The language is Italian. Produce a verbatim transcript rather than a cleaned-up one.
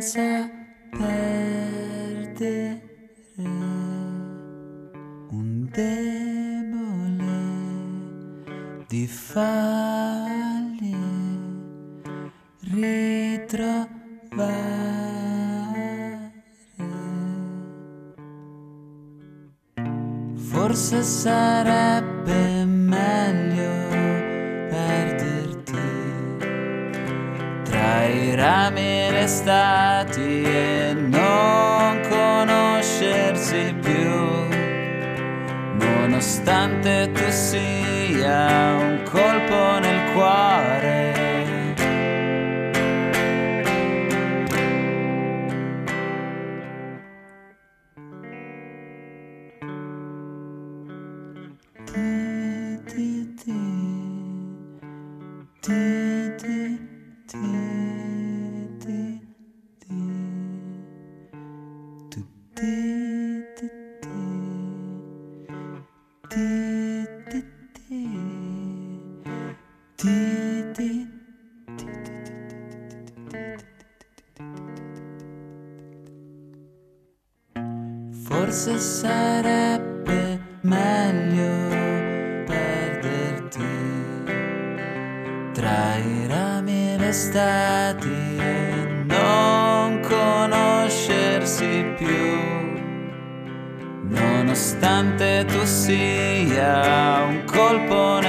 senza perdere un debole di farli ritrovare. Forse sarebbe meglio perderti tra i rami restati e non conoscersi più, nonostante tu sia un colpo nel cuore. Forse sarebbe meglio perderti tra i rami restati e non conoscersi più, nonostante tu sia un colpo